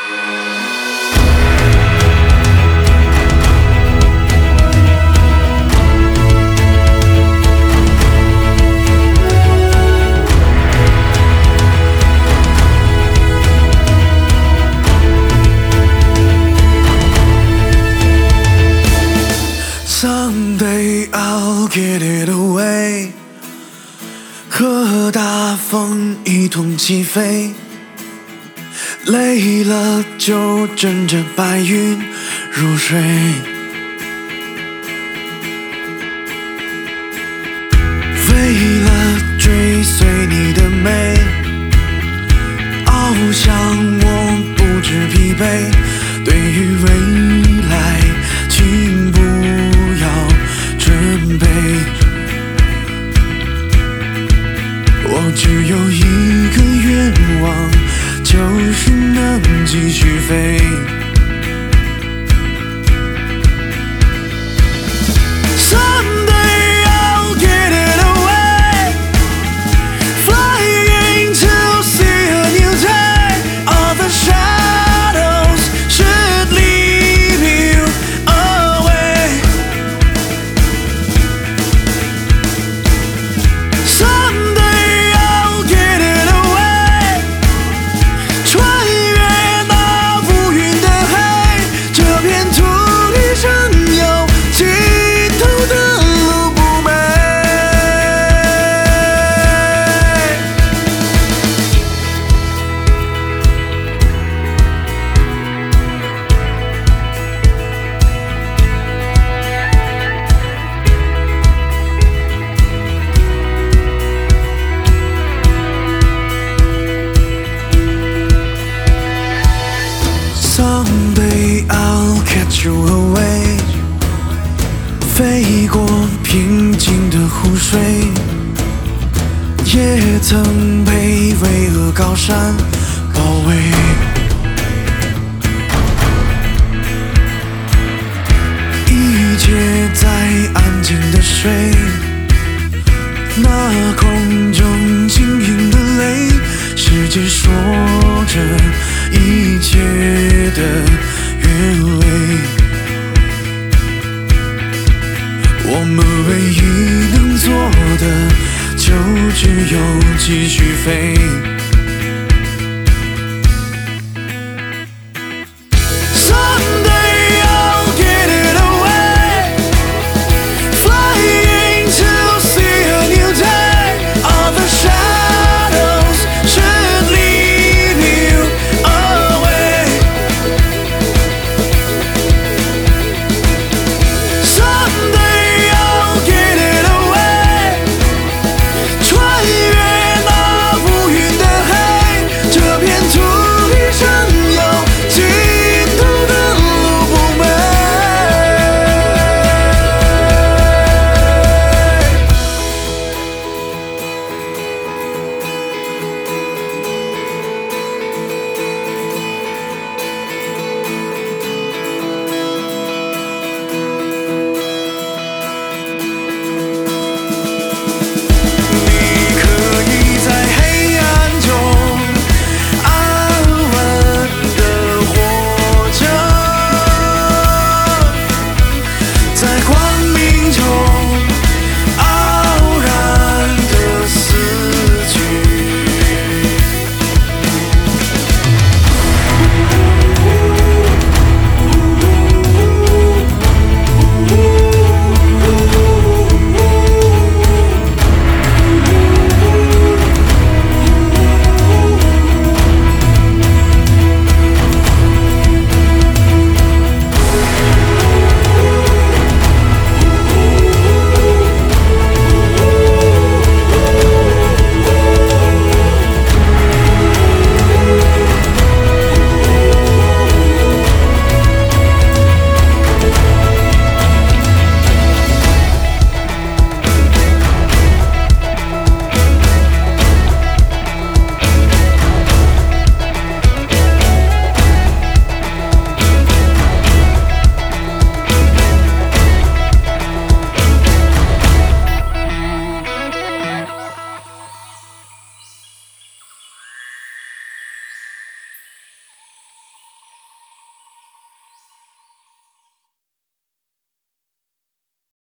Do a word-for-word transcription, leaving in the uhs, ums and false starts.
Someday I'll get it away， 和大风一同起飞，累了就枕着白云入睡。为了追随你的美，翱翔我不知疲惫。对于未来，请不准备，我只有一个愿望，就是能继续飞。Someday I'll get it away, flying to see a new day. All the shadows should leave you away. Someday I'll get it away， 穿越那乌云的黑，这片土地上有尽头的路不美。Someday I'll catch you away， 飞过平静的湖水，也曾被巍峨高山包围。一切在安静的睡，那空中晶莹的泪，世界说着一切的原委。我们唯一能做的，就只有继续飞。